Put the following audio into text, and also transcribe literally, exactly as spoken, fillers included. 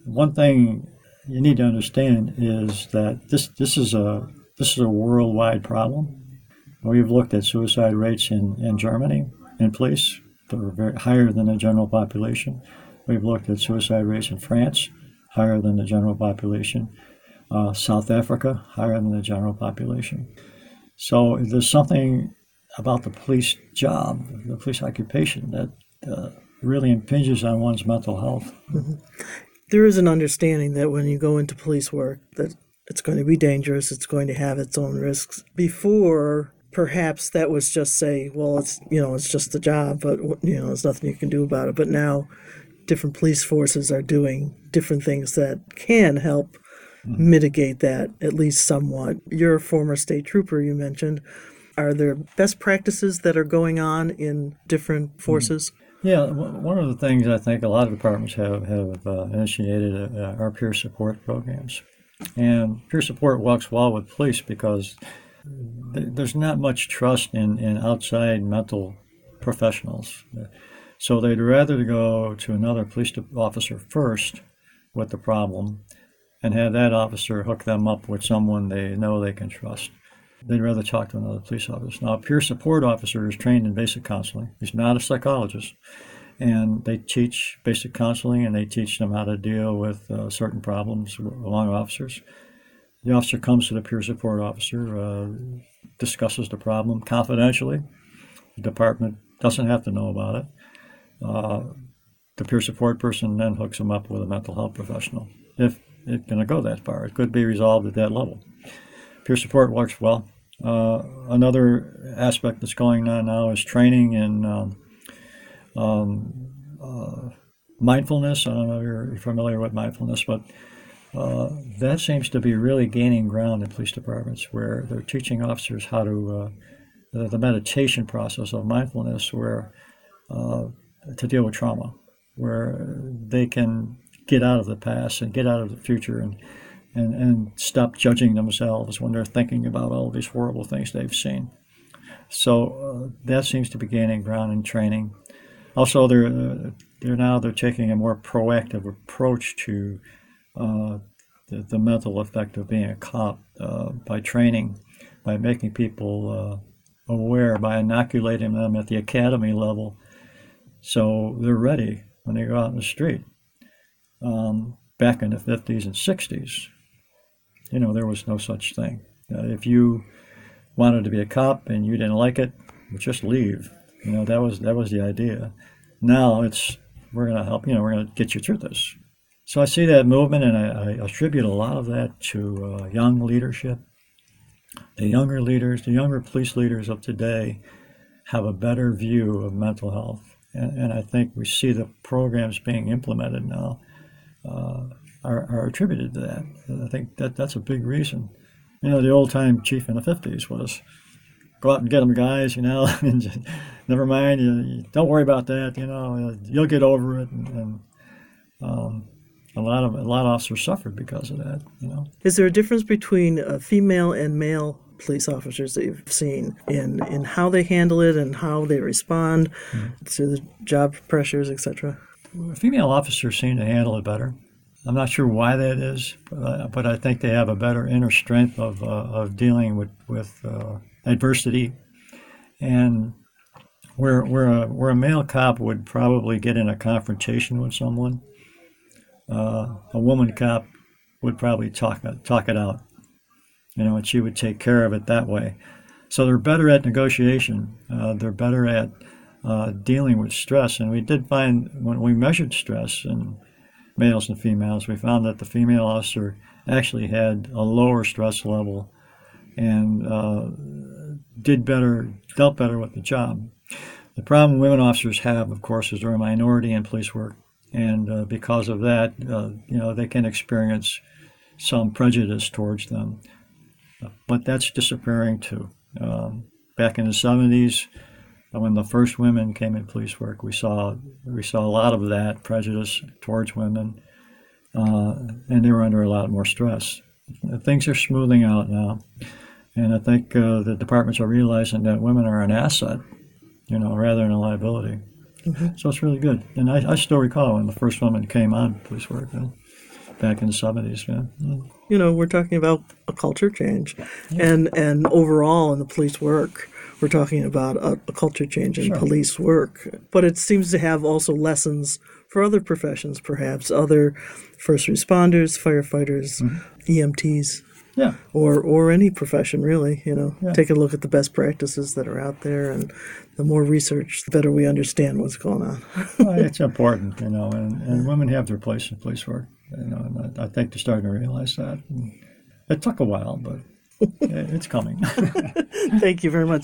one thing you need to understand is that this this is a this is a worldwide problem. We've looked at suicide rates in, in Germany in police that are very higher than the general population. We've looked at suicide rates in France, higher than the general population. Uh, South Africa, higher than the general population. So there's something about the police job, the police occupation, that uh, really impinges on one's mental health. Mm-hmm. There is an understanding that when you go into police work, that it's going to be dangerous, it's going to have its own risks. Before, perhaps that was just say, well, it's, you know, it's just the job, but, you know, there's nothing you can do about it. But now different police forces are doing different things that can help mm-hmm. mitigate that, at least somewhat. You're a former state trooper, you mentioned. Are there best practices that are going on in different forces? Mm-hmm. Yeah, one of the things I think a lot of departments have, have uh, initiated uh, are peer support programs. And peer support works well with police because th- there's not much trust in, in outside mental professionals. So they'd rather go to another police officer first with the problem and have that officer hook them up with someone they know they can trust. They'd rather talk to another police officer. Now, a peer support officer is trained in basic counseling. He's not a psychologist. And they teach basic counseling, and they teach them how to deal with uh, certain problems among officers. The officer comes to the peer support officer, uh, discusses the problem confidentially. The department doesn't have to know about it. Uh, the peer support person then hooks them up with a mental health professional, if it's going to go that far. It could be resolved at that level. Peer support works well. Uh, another aspect that's going on now is training in um, um, uh, mindfulness. I don't know if you're familiar with mindfulness, but uh, that seems to be really gaining ground in police departments, where they're teaching officers how to, uh, the, the meditation process of mindfulness, where uh, to deal with trauma, where they can get out of the past and get out of the future and And, and stop judging themselves when they're thinking about all these horrible things they've seen. So uh, that seems to be gaining ground in training. Also, they're uh, they're now they're taking a more proactive approach to uh, the, the mental effect of being a cop uh, by training, by making people uh, aware, by inoculating them at the academy level, so they're ready when they go out in the street. Um, back in the fifties and sixties. You know, there was no such thing. Uh, if you wanted to be a cop and you didn't like it, just leave. You know, that was that was the idea. Now it's, we're going to help, you know, we're going to get you through this. So I see that movement, and I, I attribute a lot of that to uh, young leadership. The younger leaders, the younger police leaders of today have a better view of mental health. And, and I think we see the programs being implemented now uh, Are, are attributed to that. I think that that's a big reason. You know, the old-time chief in the fifties was, go out and get them, guys, you know, and just, never mind, you, you, don't worry about that, you know, you'll get over it. And, and um, a lot of a lot of officers suffered because of that, you know. Is there a difference between uh, female and male police officers that you've seen in, in how they handle it and how they respond mm-hmm. to the job pressures, et cetera? Female officers seem to handle it better. I'm not sure why that is, but, but I think they have a better inner strength of uh, of dealing with with uh, adversity. And where where a where a male cop would probably get in a confrontation with someone, uh, a woman cop would probably talk talk it out, you know, and she would take care of it that way. So they're better at negotiation. Uh, they're better at uh, dealing with stress. And we did find, when we measured stress and males and females, we found that the female officer actually had a lower stress level and uh, did better, dealt better with the job. The problem women officers have, of course, is they're a minority in police work, and uh, because of that, uh, you know, they can experience some prejudice towards them. But that's disappearing too. Um, back in the seventies, when the first women came in police work, we saw we saw a lot of that prejudice towards women, uh, and they were under a lot more stress. Things are smoothing out now, and I think uh, the departments are realizing that women are an asset, you know, rather than a liability. Mm-hmm. So it's really good. And I, I still recall when the first woman came on police work. You know. back in the seventies. Yeah. You know, we're talking about a culture change, and and overall in the police work, we're talking about a, a culture change in Sure. police work. But it seems to have also lessons for other professions, perhaps other first responders, firefighters, Mm-hmm. E M Ts. Yeah. Or, or any profession, really, you know. Yeah. Take a look at the best practices that are out there, and the more research, the better we understand what's going on. Well, it's important, you know, and, and women have their place in police work, you know, and I, I think they're starting to realize that. And it took a while, but it's coming. Thank you very much.